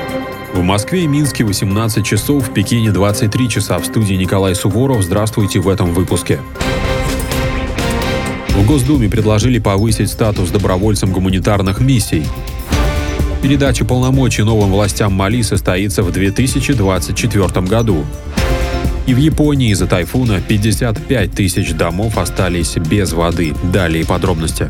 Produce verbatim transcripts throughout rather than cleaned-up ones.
В Москве и Минске восемнадцать часов, в Пекине двадцать три часа. В студии Николай Суворов. Здравствуйте в этом выпуске. В Госдуме предложили повысить статус добровольцам гуманитарных миссий. Передача полномочий новым властям Мали состоится в две тысячи двадцать четвёртом году. И в Японии из-за тайфуна пятьдесят пять тысяч домов остались без воды. Далее подробности.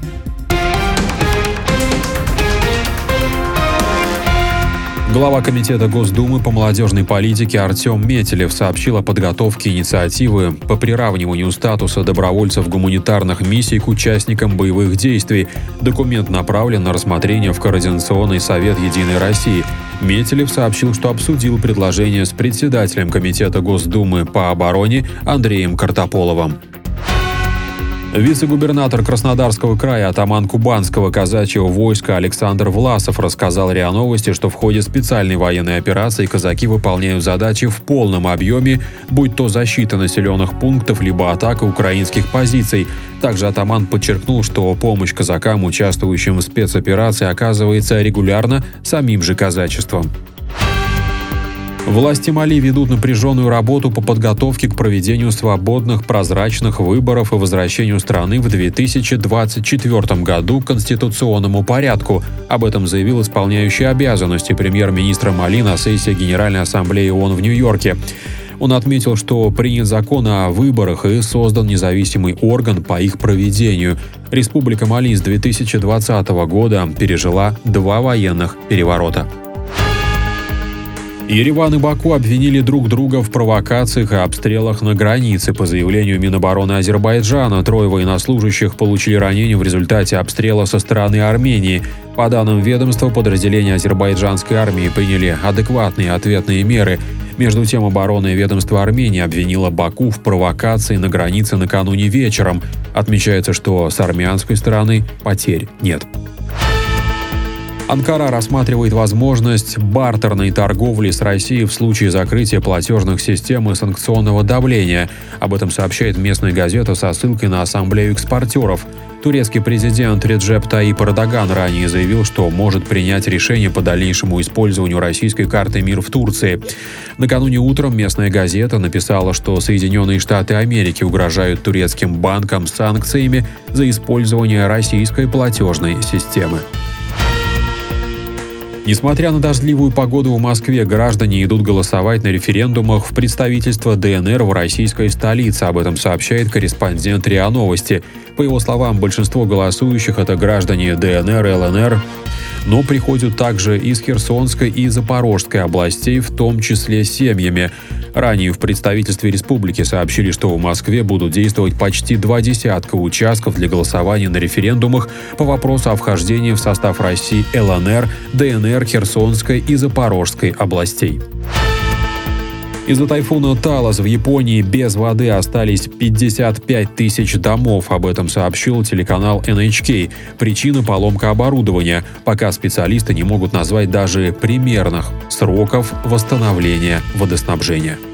Глава Комитета Госдумы по молодежной политике Артем Метелев сообщил о подготовке инициативы по приравниванию статуса добровольцев гуманитарных миссий к участникам боевых действий. Документ направлен на рассмотрение в Координационный совет «Единой России». Метелев сообщил, что обсудил предложение с председателем Комитета Госдумы по обороне Андреем Картополовым. Вице-губернатор Краснодарского края, атаман Кубанского казачьего войска Александр Власов рассказал РИА Новости, что в ходе специальной военной операции казаки выполняют задачи в полном объеме, будь то защита населенных пунктов, либо атака украинских позиций. Также атаман подчеркнул, что помощь казакам, участвующим в спецоперации, оказывается регулярно самим же казачеством. Власти Мали ведут напряженную работу по подготовке к проведению свободных, прозрачных выборов и возвращению страны в две тысячи двадцать четвёртом году к конституционному порядку. Об этом заявил исполняющий обязанности премьер-министра Мали на сессии Генеральной Ассамблеи ООН в Нью-Йорке. Он отметил, что принят закон о выборах и создан независимый орган по их проведению. Республика Мали с две тысячи двадцатого года пережила два военных переворота. Ереван и Баку обвинили друг друга в провокациях и обстрелах на границе. По заявлению Минобороны Азербайджана, трое военнослужащих получили ранения в результате обстрела со стороны Армении. По данным ведомства, подразделения азербайджанской армии приняли адекватные ответные меры. Между тем, оборонное ведомство Армении обвинило Баку в провокации на границе накануне вечером. Отмечается, что с армянской стороны потерь нет. Анкара рассматривает возможность бартерной торговли с Россией в случае закрытия платежных систем и санкционного давления. Об этом сообщает местная газета со ссылкой на Ассамблею экспортеров. Турецкий президент Реджеп Таyyip Эрдоган ранее заявил, что может принять решение по дальнейшему использованию российской карты «Мир» в Турции. Накануне утром местная газета написала, что Соединенные Штаты Америки угрожают турецким банкам санкциями за использование российской платежной системы. Несмотря на дождливую погоду в Москве, граждане идут голосовать на референдумах в представительство ДНР в российской столице. Об этом сообщает корреспондент РИА Новости. По его словам, большинство голосующих – это граждане ДНР и ЛНР, но приходят также из Херсонской и Запорожской областей, в том числе семьями. Ранее в представительстве республики сообщили, что в Москве будут действовать почти два десятка участков для голосования на референдумах по вопросу о вхождении в состав России ЛНР, ДНР, Херсонской и Запорожской областей. Из-за тайфуна Талас в Японии без воды остались пятьдесят пять тысяч домов. Об этом сообщил телеканал эн эйч кей. Причина – поломка оборудования. Пока специалисты не могут назвать даже примерных сроков восстановления водоснабжения.